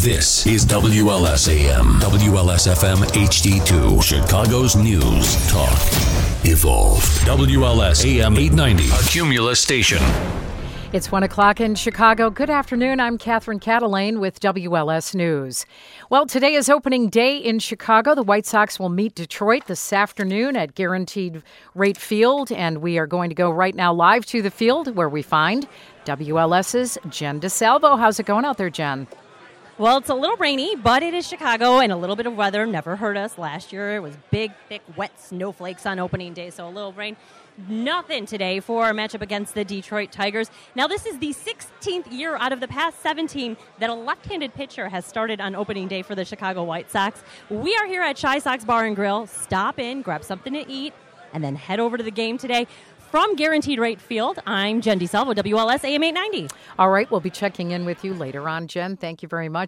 This is WLS-AM, WLS-FM HD2, Chicago's News, Talk, Evolve. WLS-AM 890, a Cumulus station. It's 1 o'clock in Chicago. Good afternoon. I'm Catherine Catalane with WLS News. Well, today is opening day in Chicago. The White Sox will meet Detroit this afternoon at Guaranteed Rate Field, and we are going to go right now live to the field where we find WLS's Jen DeSalvo. How's it going out there, Jen? Well, it's a little rainy, but it is Chicago, and a little bit of weather never hurt us. Last year, it was big, thick, wet snowflakes on opening day, so a little rain. Nothing today for our matchup against the Detroit Tigers. Now, this is the 16th year out of the past 17 that a left-handed pitcher has started on opening day for the Chicago White Sox. We are here at Chi Sox Bar and Grill. Stop in, grab something to eat, and then head over to the game today. From Guaranteed Rate Field, I'm Jen DeSalvo, WLS AM 890. All right, we'll be checking in with you later on, Jen. Thank you very much.